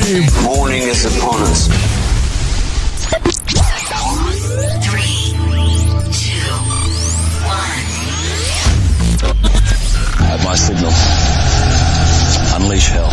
Morning is upon us. 3, 2, 1. I have my signal. Unleash hell.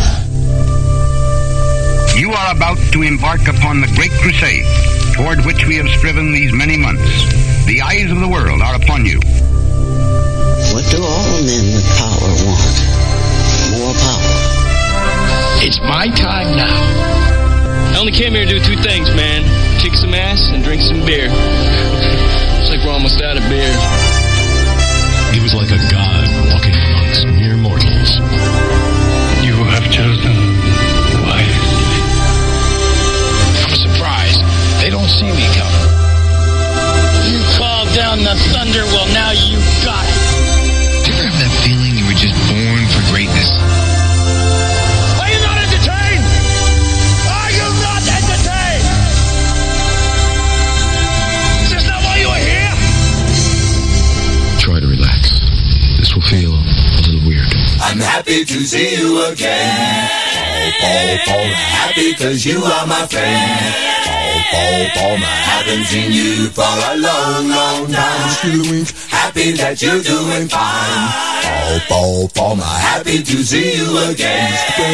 You are about to embark upon the great crusade toward which we have striven these many months. The eyes of the world are upon you. What do all men with power want? More power. It's my time now. I only came here to do two things, man. Kick some ass and drink some beer. Looks like we're almost out of beer. He was like a god walking amongst mere mortals. You have chosen wisely. I'm surprised. They don't see me coming. You called down the thunder, well now you got it. Do you ever have that feeling you were just born for greatness? Are you not entertained? Are you not entertained? Is this not why you are here? Try to relax. This will feel a little weird. I'm happy to see you again. Happy cause you are my friend. I haven't seen you for a long, long time. Happy that you're doing fine. Happy to see you again.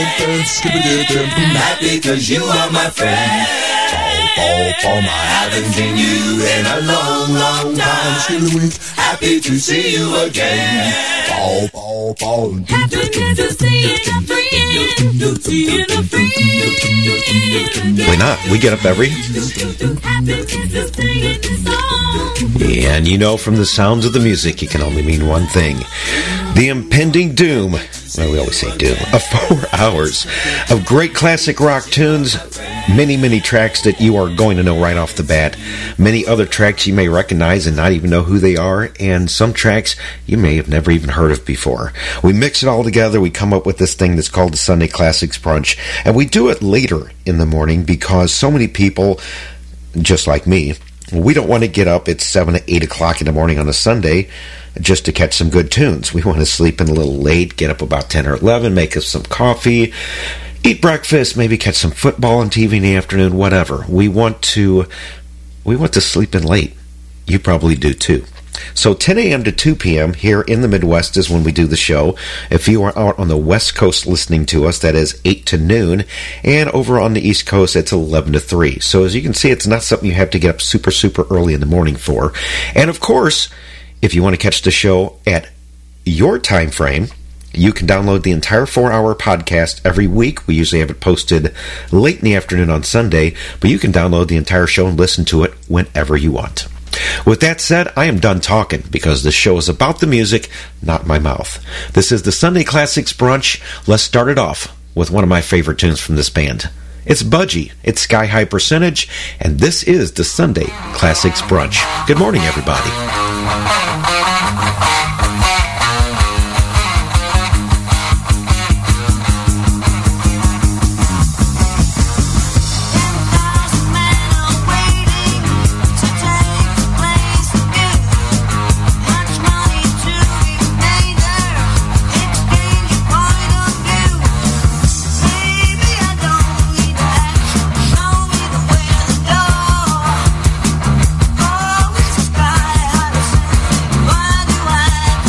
Happy cause you are my friend. I haven't seen you in a long, long time. Happy to see you again. Happy to see a friend. Why not? We get up every. And you know from the sounds of the music, it can only mean one thing. The impending doom, well, we always say doom, of 4 hours of great classic rock tunes, many tracks that you are going to know right off the bat, many other tracks you may recognize and not even know who they are, and some tracks you may have never even heard of before. We mix it all together, we come up with this thing that's called the Sunday Classics Brunch, and we do it later in the morning because so many people, just like me, we don't want to get up at 7 or 8 o'clock in the morning on a Sunday just to catch some good tunes. We want to sleep in a little late, get up about 10 or 11, make us some coffee, eat breakfast, maybe catch some football on TV in the afternoon, whatever. We want to sleep in late. You probably do too. So 10 a.m. to 2 p.m. here in the Midwest is when we do the show. If you are out on the West Coast listening to us, that is 8 to noon. And over on the East Coast, it's 11 to 3. So as you can see, it's not something you have to get up super early in the morning for. And of course, if you want to catch the show at your time frame, you can download the entire 4-hour podcast every week. We usually have it posted late in the afternoon on Sunday, but you can download the entire show and listen to it whenever you want. With that said, I am done talking because this show is about the music, not my mouth. This is the Sunday Classics Brunch. Let's start it off with one of my favorite tunes from this band. It's Budgie, it's Sky High Percentage, and this is the Sunday Classics Brunch. Good morning, everybody. Why do I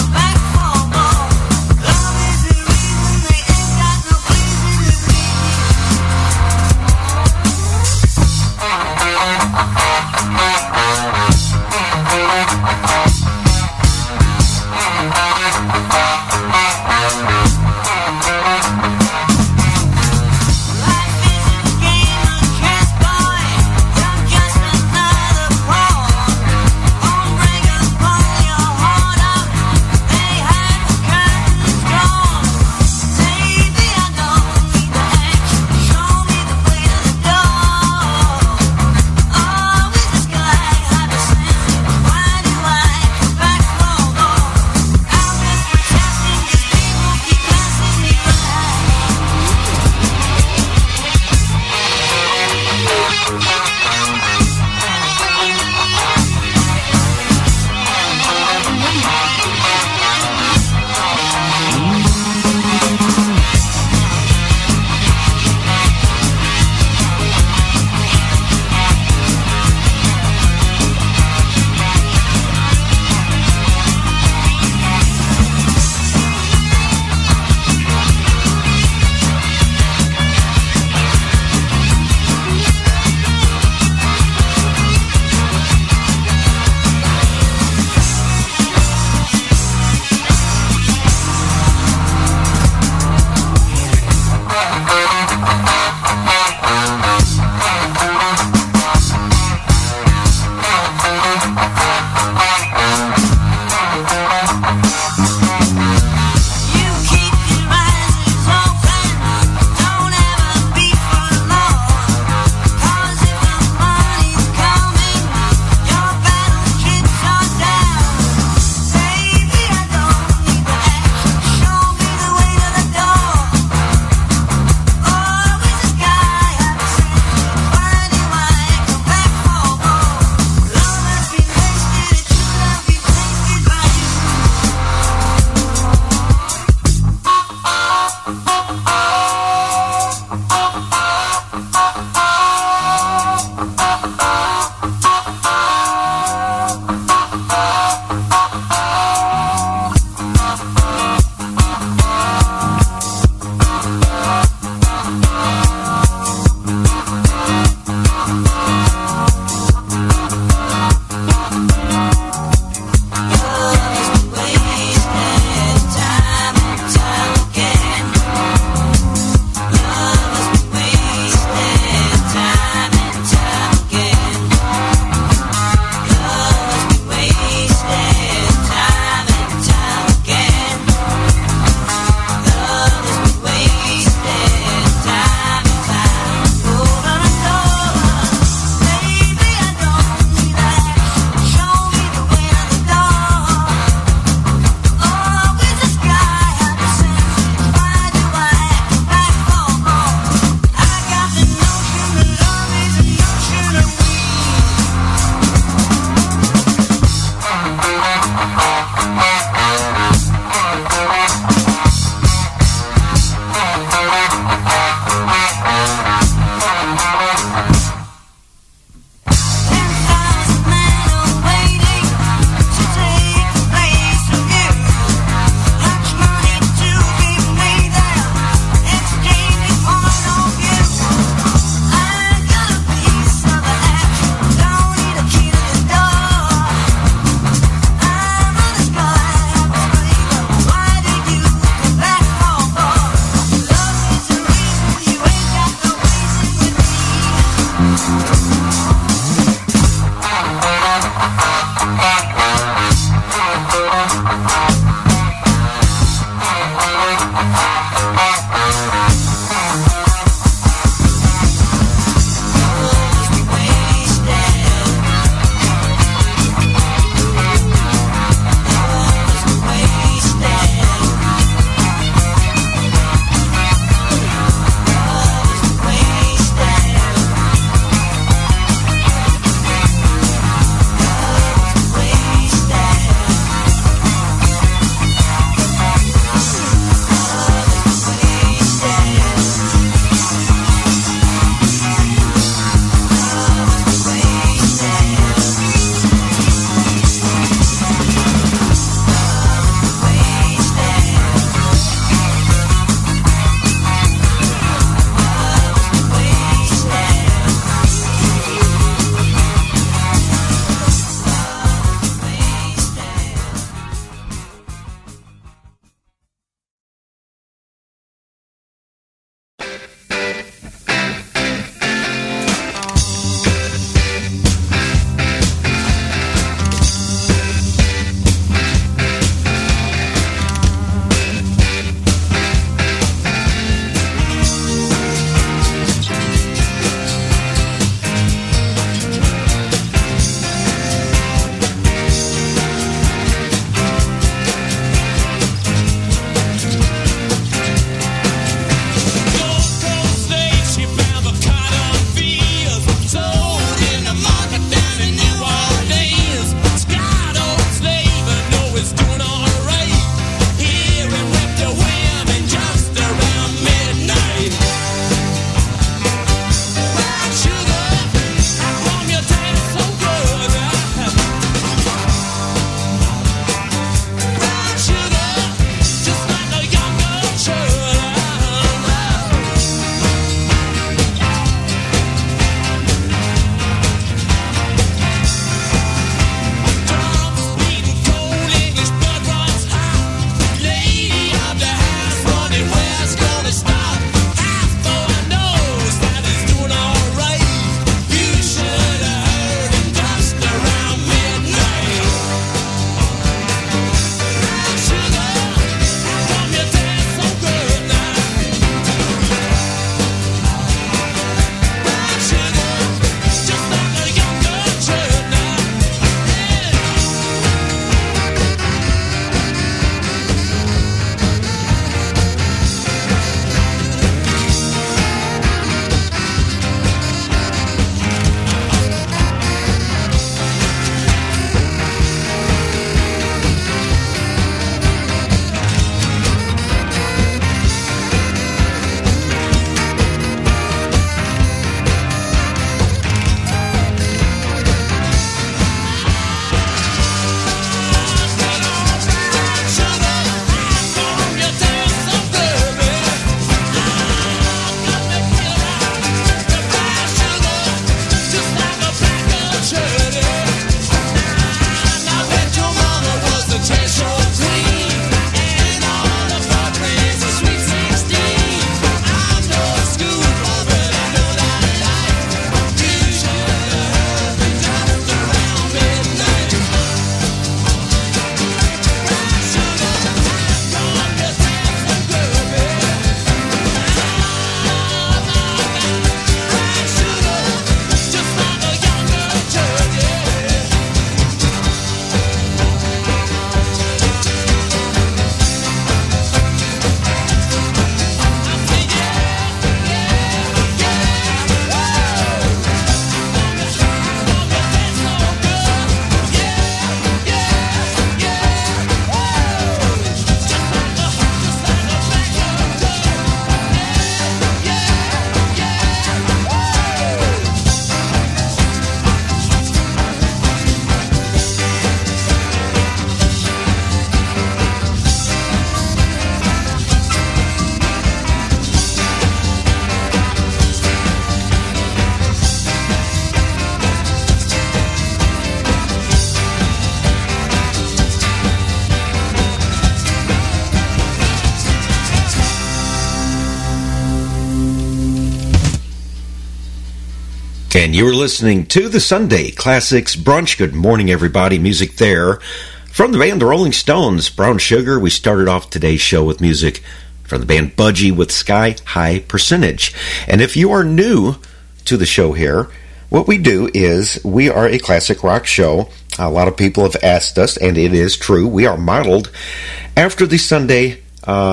And you were listening to the Sunday Classics Brunch. Good morning, everybody. Music there from the band The Rolling Stones, Brown Sugar. We started off today's show with music from the band Budgie with Sky High Percentage. And if you are new to the show here, what we do is we are a classic rock show. A lot of people have asked us, and it is true, we are modeled after the Sunday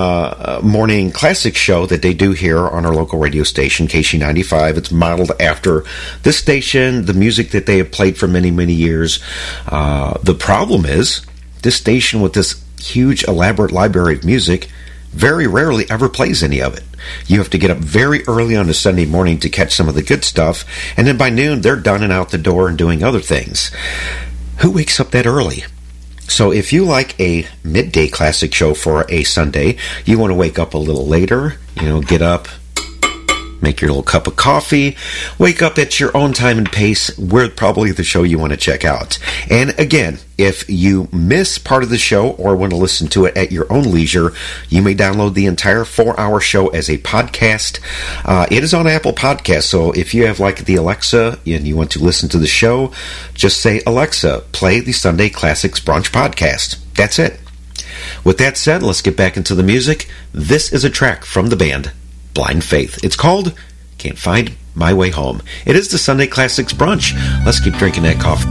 morning classic show that they do here on our local radio station, KC95. It's modeled after this station, the music that they have played for many, many years. The problem is, this station with this huge, elaborate library of music very rarely ever plays any of it. You have to get up very early on a Sunday morning to catch some of the good stuff, and then by noon, they're done and out the door and doing other things. Who wakes up that early? So if you like a midday classic show for a Sunday, you want to wake up a little later, get up, make your little cup of coffee, wake up at your own time and pace. We're probably the show you want to check out. And again, if you miss part of the show or want to listen to it at your own leisure, you may download the entire 4-hour show as a podcast. It is on Apple Podcasts, so if you have like the Alexa and you want to listen to the show, just say, Alexa, play the Sunday Classics Brunch podcast. That's it. With that said, let's get back into the music. This is a track from the band Blind Faith. It's called Can't Find My Way Home. It is the Sunday Classics Brunch. Let's keep drinking that coffee.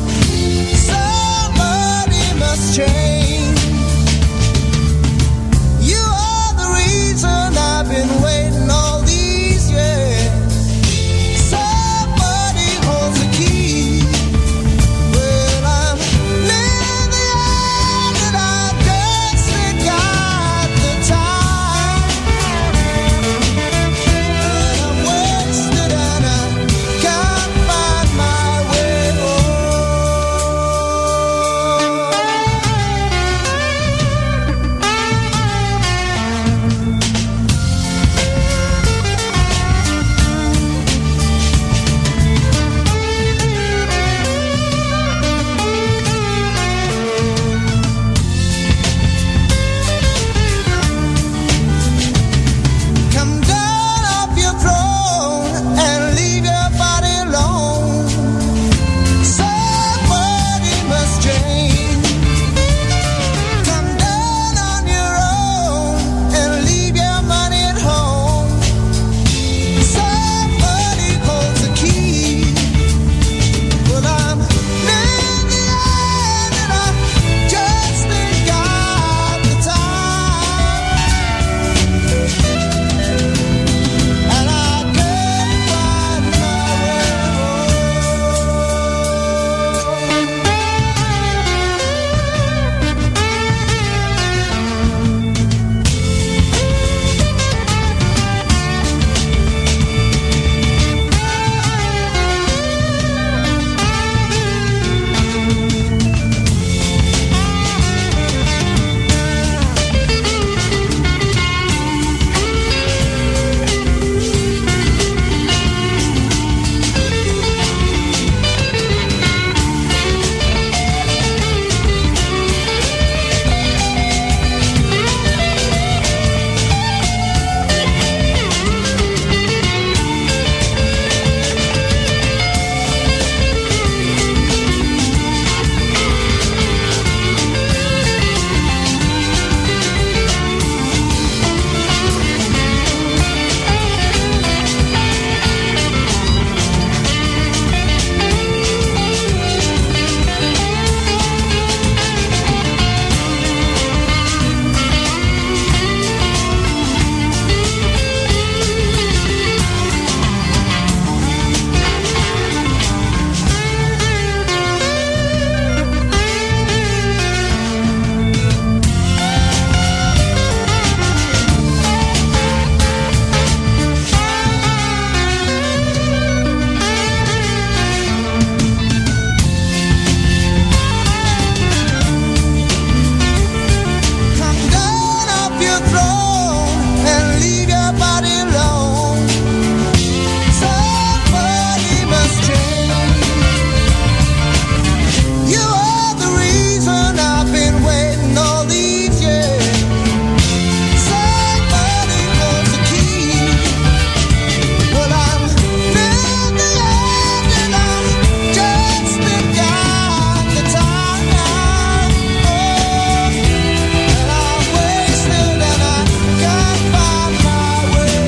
Change. alone and leave your body alone. Somebody must change. You are the reason I've been waiting all these years. Somebody holds the key. Well, I'm near the end and I'm just got the time. Oh, and I'm wasted and I can't find my way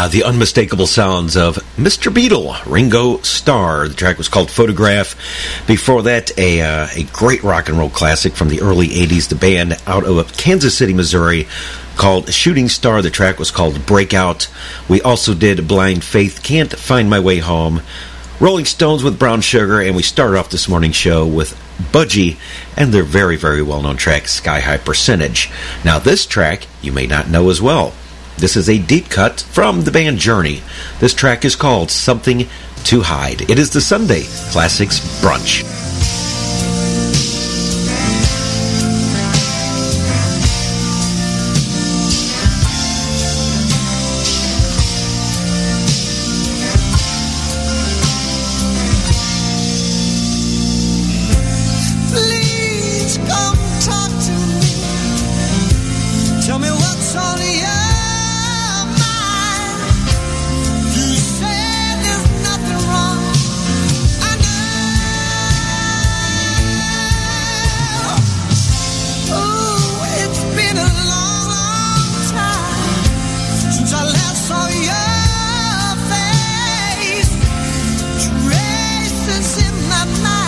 The unmistakable sounds of Mr. Beetle, Ringo Starr. The track was called Photograph. Before that, a great rock and roll classic from the early 80s, the band out of Kansas City, Missouri, called Shooting Star. The track was called Breakout. We also did Blind Faith, Can't Find My Way Home, Rolling Stones with Brown Sugar, and we started off this morning's show with Budgie and their very, very well-known track, Sky High Percentage. Now, this track you may not know as well. This is a deep cut from the band Journey. This track is called Something to Hide. It is the Sunday Classics Brunch. Please come talk to me. Tell me what's on your mind. You said there's nothing wrong. I know. Oh, it's been a long, long time since I last saw your face. Traces in my mind.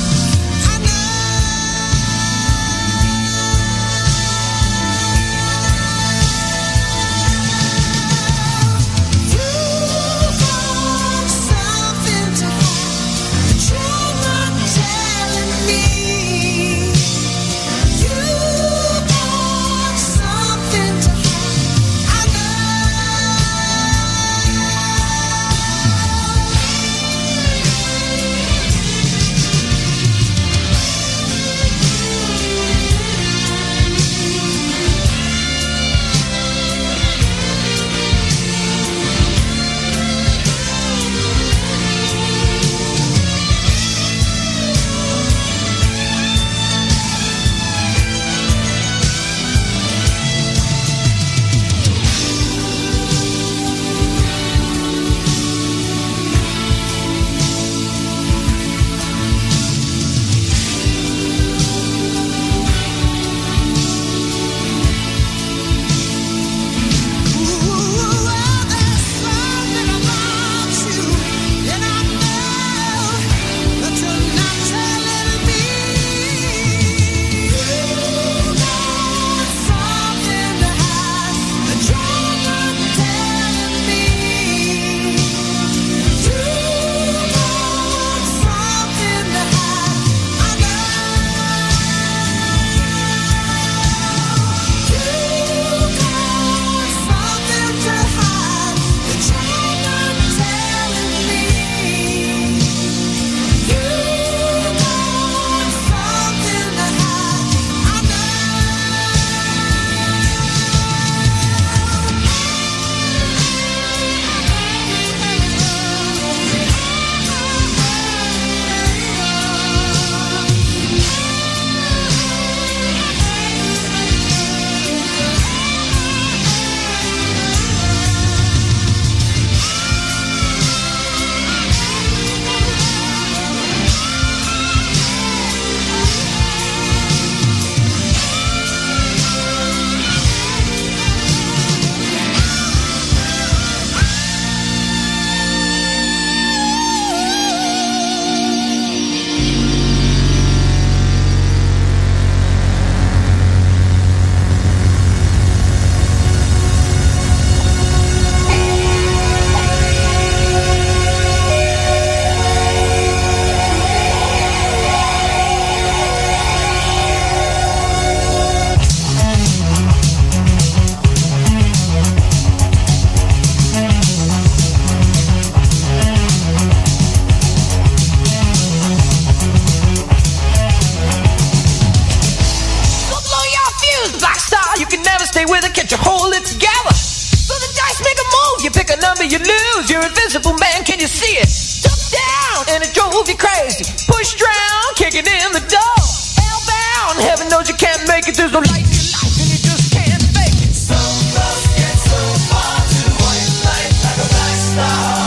you lose. You're invisible, man, can you see it? Stuck down and it drove you crazy. Pushed around, kicking in the door. Hellbound, heaven knows you can't make it. There's no light in your life and you just can't fake it. So close, yet so far to white light like a black star.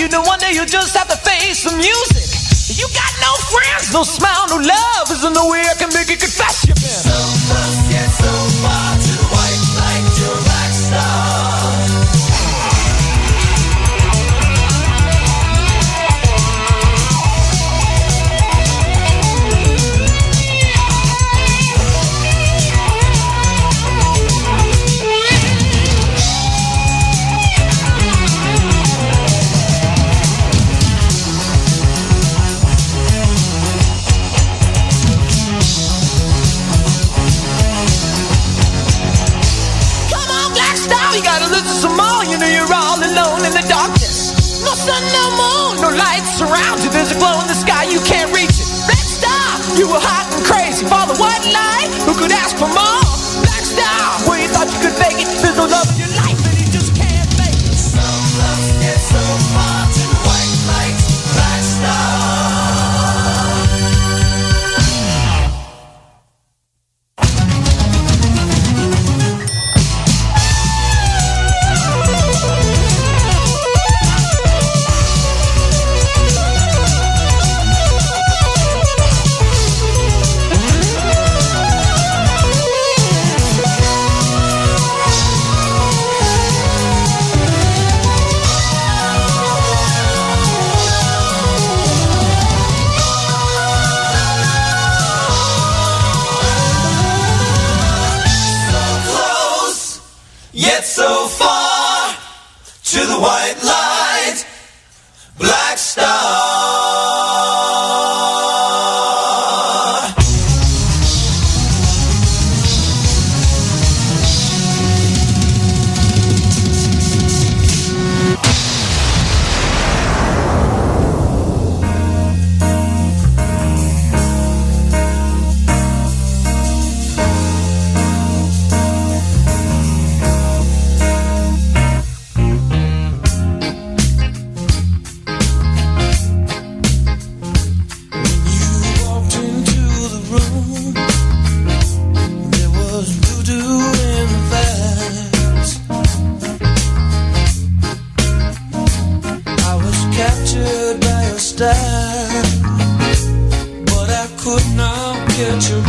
you know one day you'll just have to face the music. You got no friends, no smile, no love. There's no way I can make it confess you've been so close, yet so far to the white light, to a black star. You gotta listen some more, you know you're all alone in the darkness. No sun, no moon, no lights around you. There's a glow in the sky, you can't reach it. Red star, you were hot and crazy for the white light. Who could ask for more? Black star, where you thought you could make it. There's no love in your life and you just can't make it. So close, yet so far to the white light, black star. Yet so far to the white light, black star. But I could not get your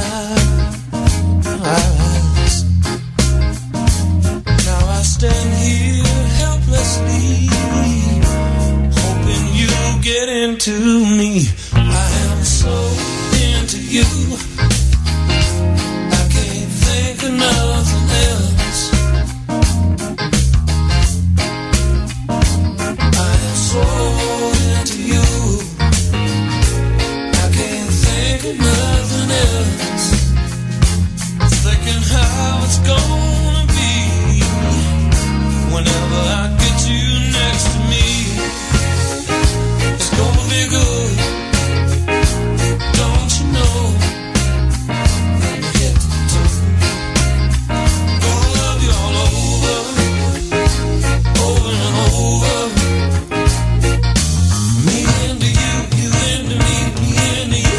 eyes. Now I stand here helplessly, hoping you get into me. I am so into you, I can't think of nothing else. I am so into you, I can't think of nothing else. Thinking how it's gonna be whenever I get you next to me. It's gonna be good, don't you know? When you get to gonna love you all over, over and over. Me into you, you into me, me into you.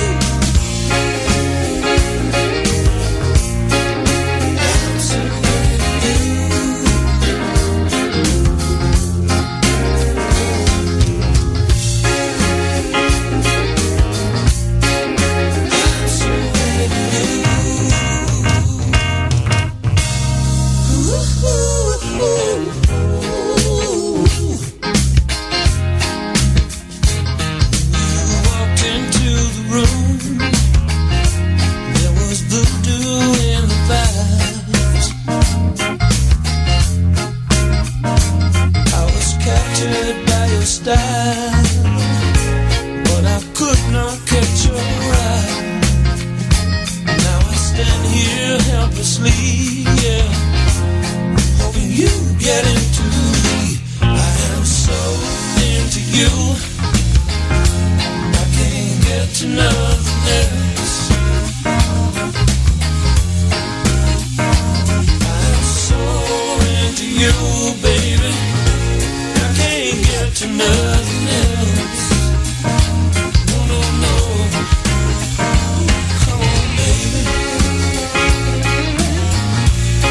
But I could not catch your eye. Now I stand here helplessly, yeah, hoping you get into me. I am so into you, I can't get to nothing else. I am so into you, baby, I can't get to nothing else. No, no, no. Come on, baby.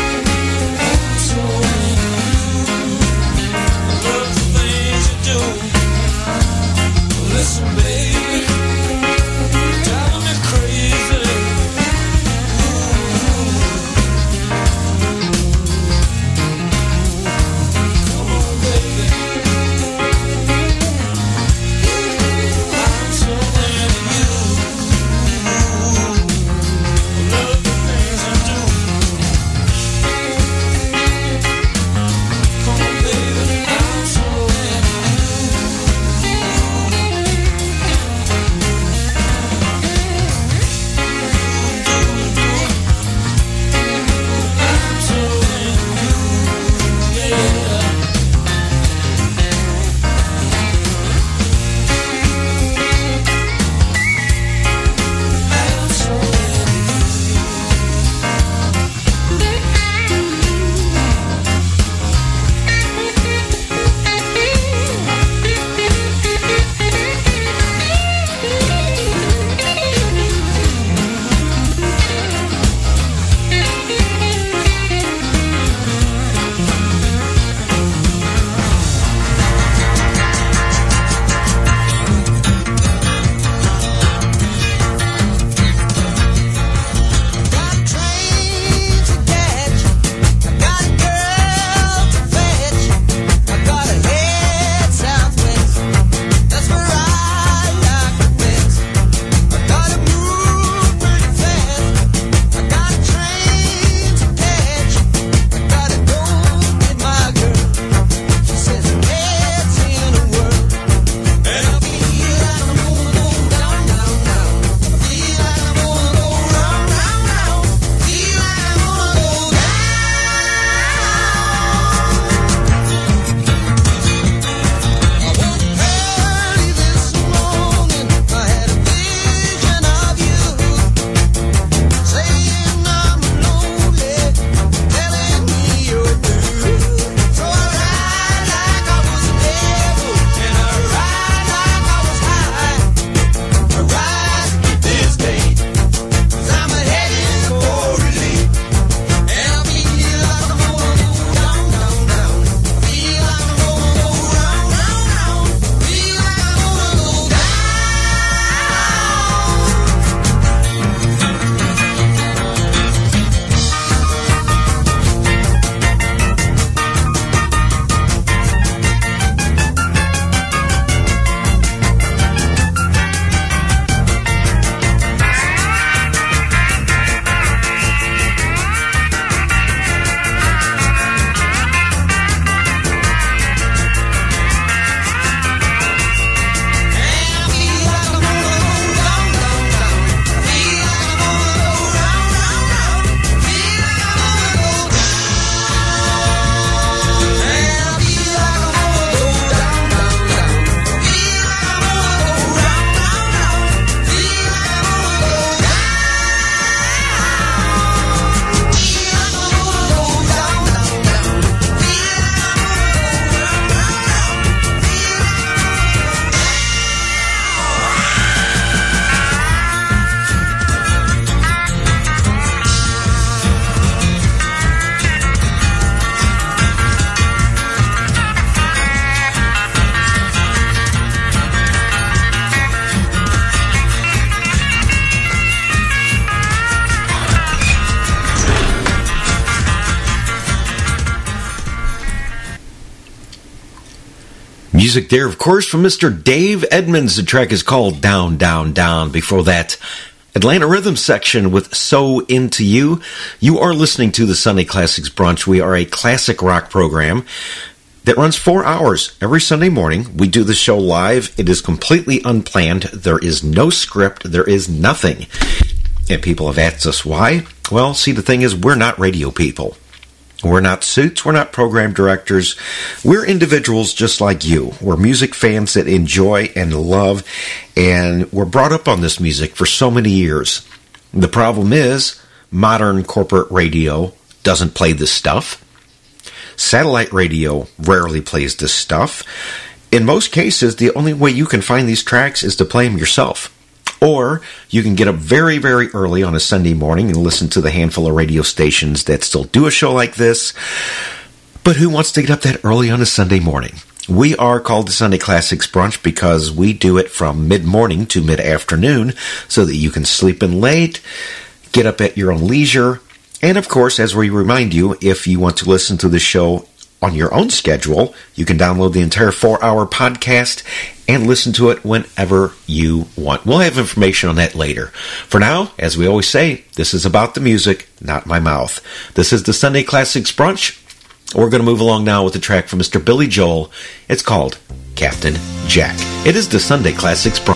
Music there, of course, from Mr. Dave Edmunds. The track is called Down, Down, Down. Before that, Atlanta Rhythm section with So Into You. You are listening to the Sunday Classics Brunch. We are a classic rock program that runs 4 hours every Sunday morning. We do the show live. It is completely unplanned. There is no script. There is nothing. And people have asked us why. Well, see, the thing is, we're not radio people. We're not suits. We're not program directors. We're individuals just like you. We're music fans that enjoy and love, and we're brought up on this music for so many years. The problem is, modern corporate radio doesn't play this stuff. Satellite radio rarely plays this stuff. In most cases, the only way you can find these tracks is to play them yourself. Or you can get up very, very early on a Sunday morning and listen to the handful of radio stations that still do a show like this. But who wants to get up that early on a Sunday morning? We are called the Sunday Classics Brunch because we do it from mid-morning to mid-afternoon so that you can sleep in late, get up at your own leisure. And of course, as we remind you, if you want to listen to the show on your own schedule, you can download the entire 4-hour podcast and listen to it whenever you want. We'll have information on that later. For now, as we always say, this is about the music, not my mouth. This is the Sunday Classics Brunch. We're going to move along now with a track from Mr. Billy Joel. It's called Captain Jack. It is the Sunday Classics Brunch.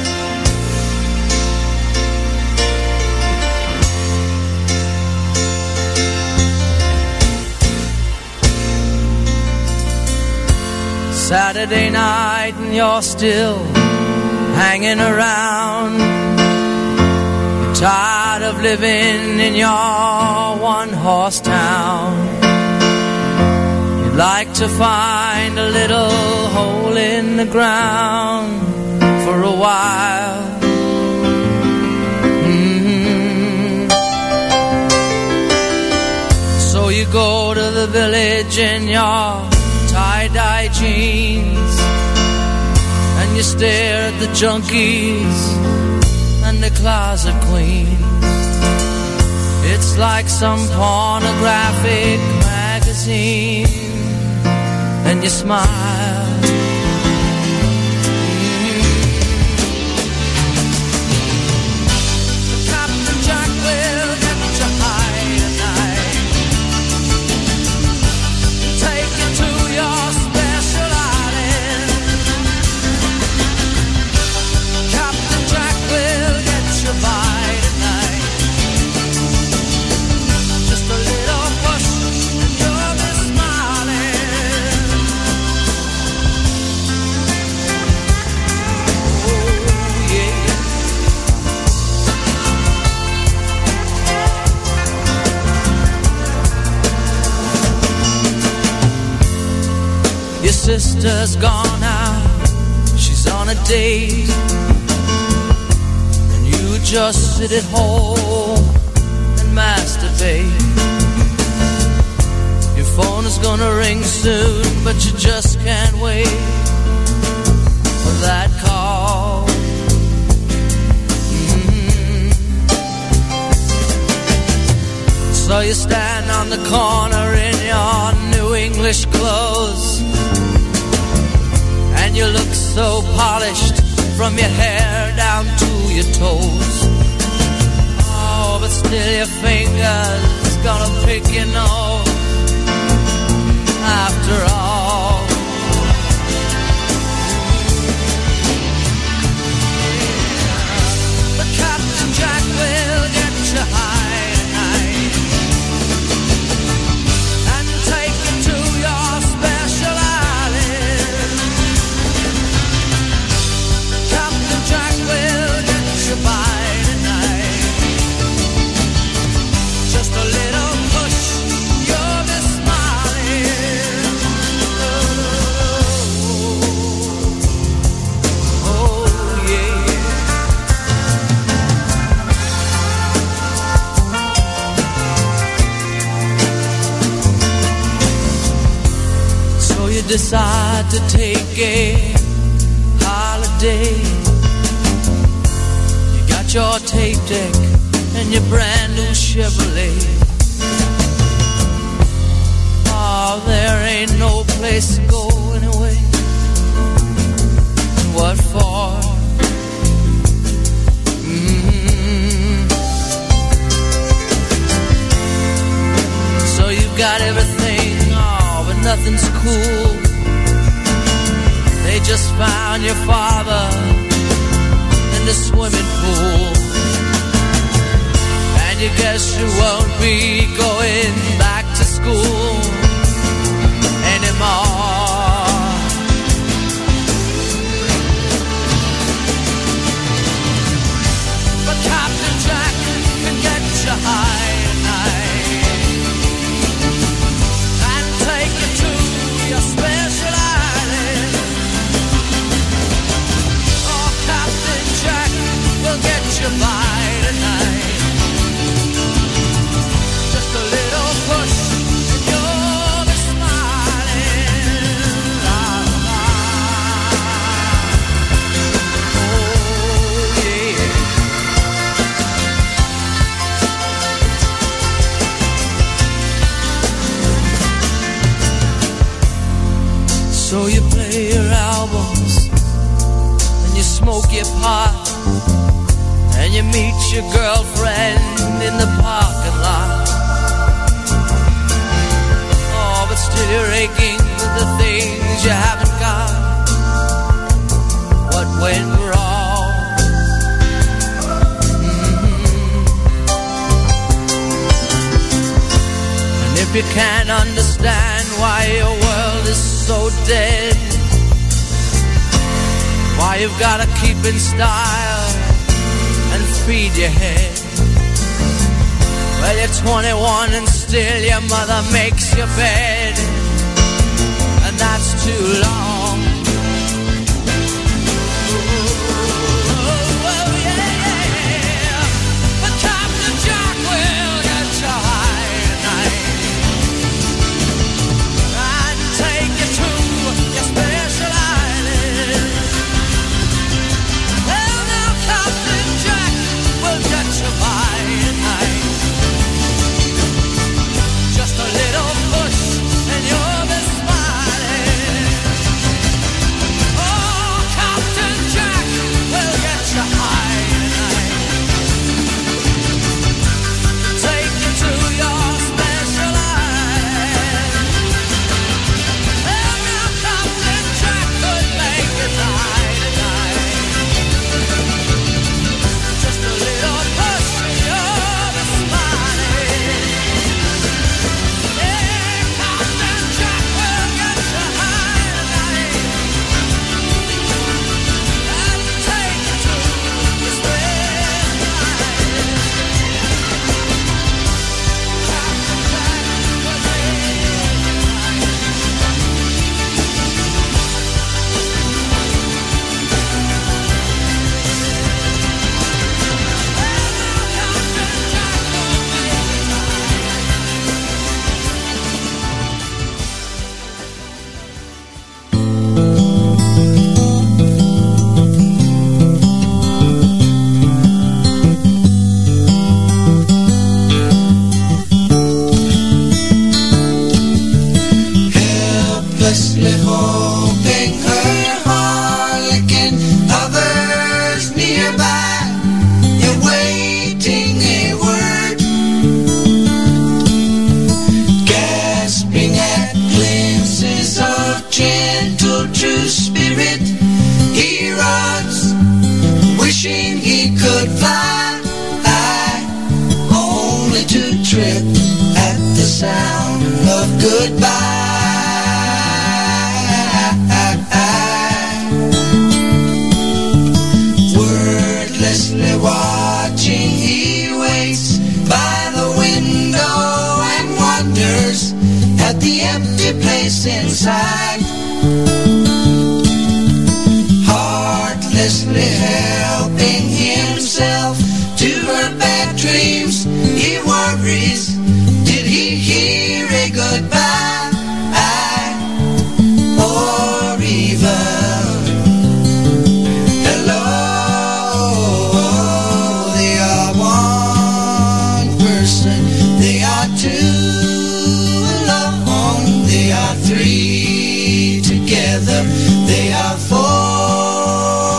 Saturday night and you're still hanging around. You're tired of living in your one-horse town. You'd like to find a little hole in the ground for a while. So you go to the village in your tie-dye jeans, and you stare at the junkies and the closet queens. It's like some pornographic magazine, and you smile. Captain Jack will get you high tonight, take you to your special island. Captain Jack will get you by tonight. Just a little push and you'll be smiling. Oh yeah. Your sister's gone out, she's on a date, and you just sit at home and masturbate. Your phone is gonna ring soon, but you just can't wait for that call. So you stand on the corner in your new English clothes, and you look so polished from your hair down to your toes. Oh, but still your fingers gonna pick your nose after all. But Captain Jack will get you high tonight and take you to your special island. Captain Jack will get you by tonight. Just a little push, you'll be smiling. Oh yeah. So you decide to take a holiday. You got your tape deck and your brand new Chevrolet. Oh, there ain't no place to go anyway. what for. So you've got everything, oh, but nothing's cool. They just found your father in the swimming pool. And you guess you won't be going back to school anymore. But Captain Jack can get you high tonight and take you to your special island. Oh, Captain Jack will get you by tonight. Just a little push and you'll be smiling. La, la. Oh, yeah. So you play your albums and you smoke your pot and you meet your girlfriend in the parking lot. Oh, but still you're aching for the things you haven't got. What went wrong? And if you can't understand why your world is so dead, why you've gotta keep in style and feed your head. Well, you're 21 and still your mother makes your bed, and that's too long. Oh, yeah. But Captain Jack will get you high tonight and take you to your special island. Well, now Captain Jack will get you by tonight. Just a little push and you'll be smiling. Oh, Captain Jack will get you high tonight. Take you to your special island. Well, now Captain Jack could make it high tonight. Just a little push and you'll be smiling. Yeah, Captain Jack will get you high tonight and take you to your special island. Captain Jack will get you helplessly hoping her harlequin hovers nearby, awaiting a word, gasping at glimpses of gentle true spirit. He runs, wishing he could fly, only to trip at the sound of goodbye. Wordlessly watching, he waits by the window and wonders at the empty place inside. Heartlessly helping himself to her bad dreams, he worries, did he hear a goodbye? Or even hello? They are one person, they are two alone, they are three together, they are four.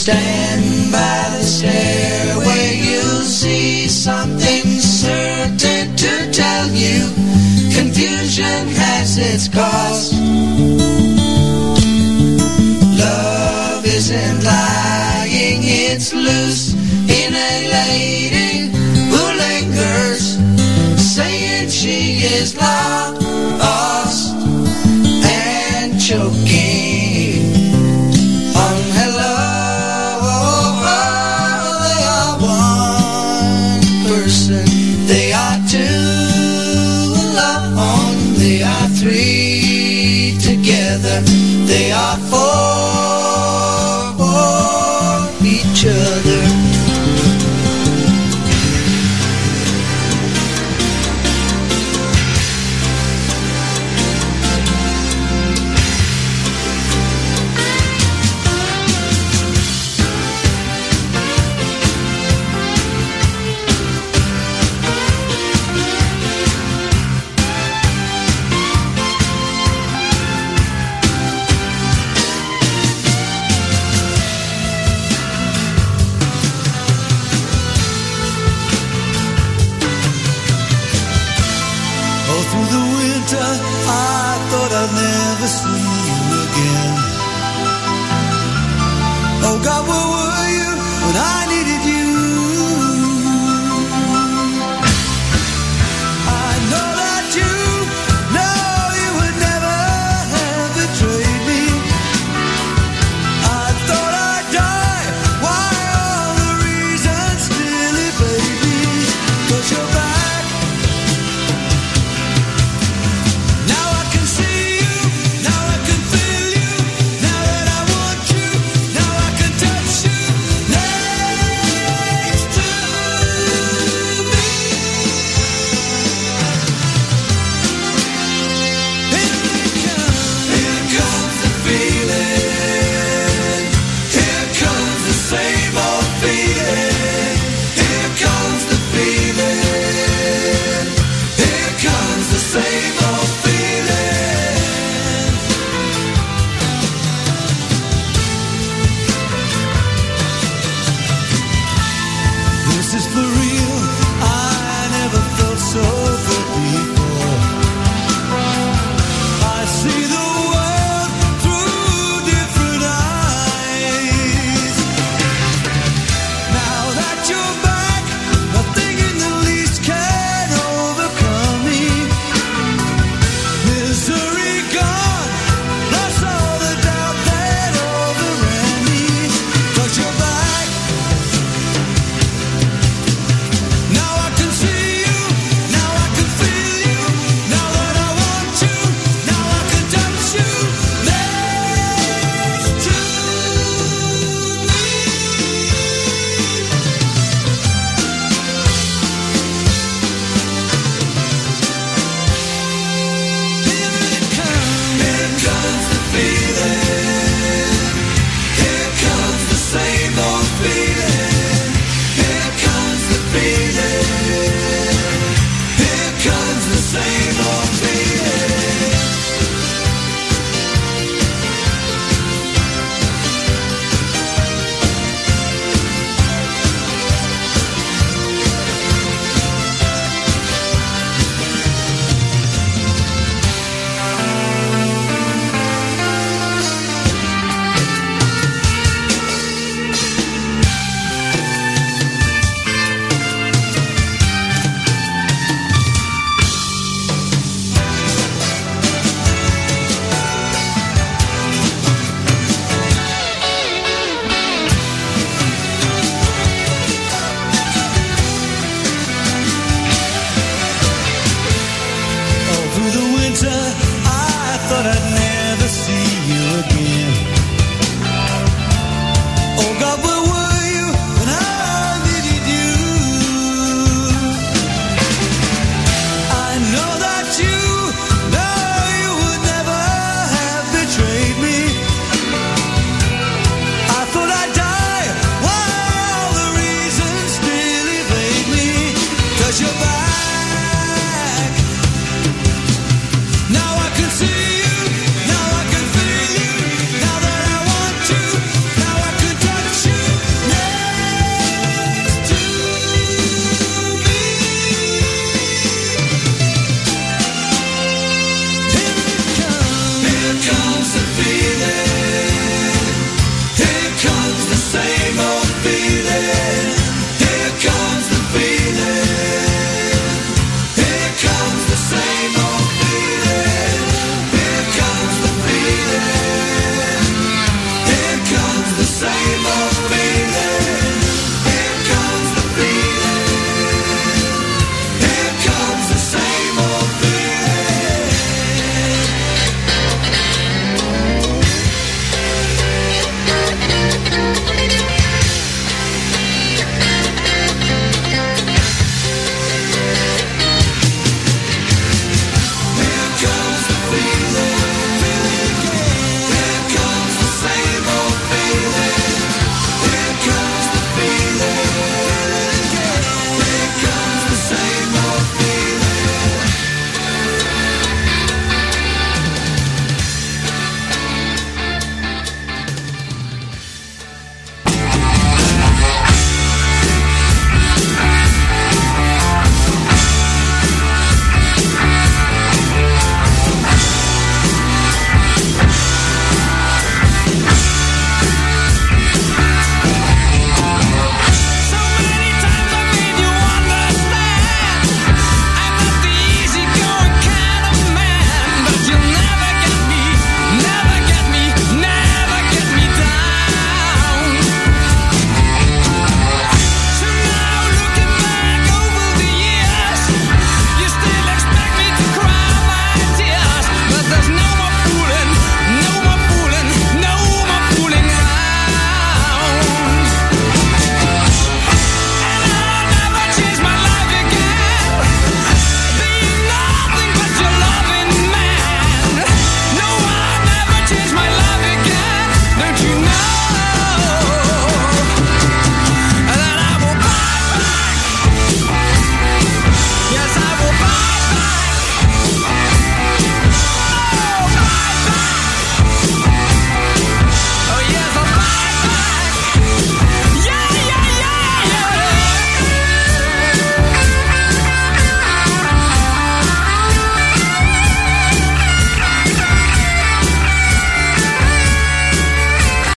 stand by the stairway, you'll see something certain to tell you. Confusion has its cost. Love isn't lying, it's loose in a lady who lingers, saying she is lost and choking on hello. They are one person, they are two alone, they are three together, they are four for each other. I thought I'd never see you again. Oh God,